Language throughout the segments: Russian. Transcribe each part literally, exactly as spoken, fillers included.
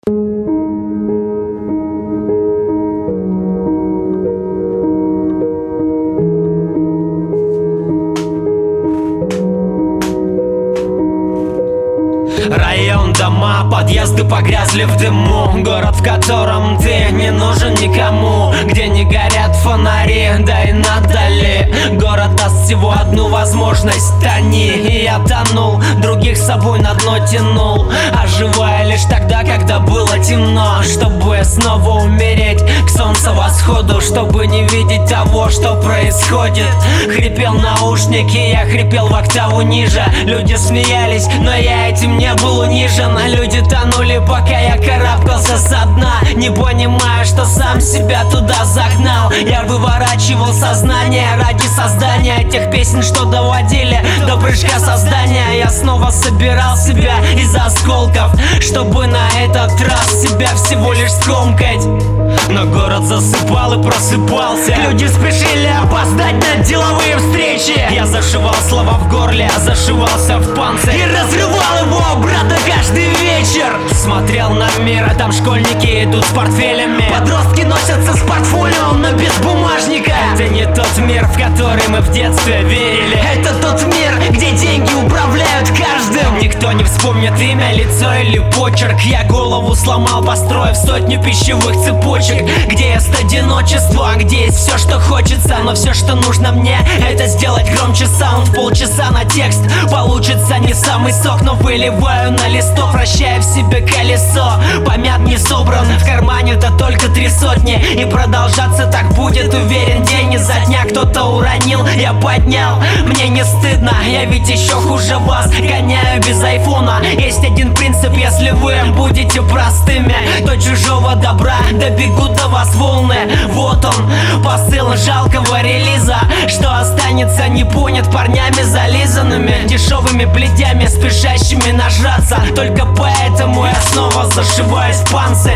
Район, дома, подъезды погрязли в дыму. Город, в котором ты не нужен никому, где не горят фонари, да и надали. Город даст всего одну возможность: тони. И я тонул, других с собой на дно тянул, оживая лишь тогда, когда было темно, чтобы снова умереть к солнцу восходу, чтобы не видеть того, что происходит. Хрипел наушник, и я хрипел в октаву ниже. Люди смеялись, но я этим не был унижен. Люди тонули, пока я карабкался со дна, не понимая, что сам себя туда загнал. Я выворачивал сознание ради создания тех песен, что доводили до прыжка создания. Я снова собирал себя из осколков, чтобы на этот раз себя всего лишь скомкать. Но город засыпал и просыпался. Люди спешили опоздать на деловые встречи. Я зашивал слова в горле, зашивался в панцирь и разрывал его обратно каждый вечер. Смотрел на мир, а там школьники идут с портфелями. Подростки носятся с портфолио, но без бумажника. Это не тот мир, в который мы в детстве верили. Это тот мир, где деньги управляют каждым. Никто не вспомнит имя, лицо или почерк. Я голову сломал, построив сотню пищевых цепочек, где есть одиночество, где есть все, что хочется. Но все, что нужно мне, это сделать громче саунд. Полчаса на текст, получится не самый сок, но выливаю на листок, вращая в себе колесо. Помят не собран, в кармане-то только три сотни, и продолжаться так будет, уверен, день изо дня. Кто-то уронил, я поднял, мне не стыдно, я ведь еще хуже вас гоняю без айфона. Есть один принцип: если вы будете простыми, то чужого добра добегут до вас волны. Вот он, посыл жалкого релиза, что останется не понят парнями зализанными, дешевыми плетями, спешащими нажраться. Только поэтому я снова зашиваюсь в панцирь.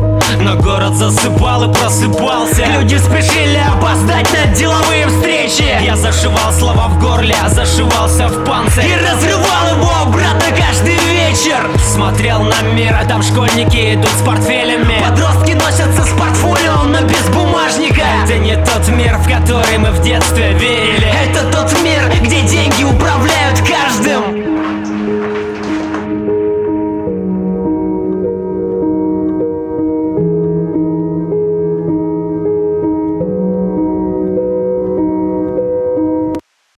Но город засыпал и просыпался. Люди спешили опоздать на деловые встречи. Я зашивал слова в горле, зашивался в панцирь и разрывал его обратно каждый вечер. Смотрел на мир, а там школьники идут с портфелями. Подростки носятся с портфолио, но без бумажника. Это не тот мир, в который мы в детстве верили. Это тот мир, где деньги управляют